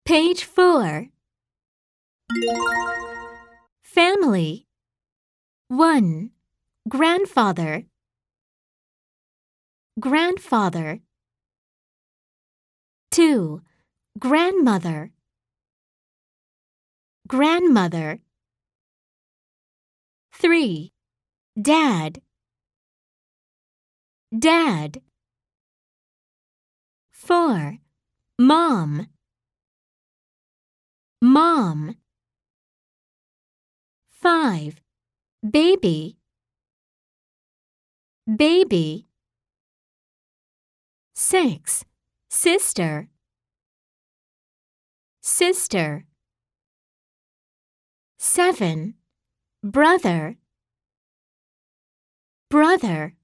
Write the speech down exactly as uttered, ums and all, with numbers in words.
Page four. Family. one. Grandfather. Grandfather. two. Grandmother. Grandmother. three. Dad. Dad. four. Mom. Mom. five. Baby. Baby. six. Sister. Sister. seven. Brother. Brother.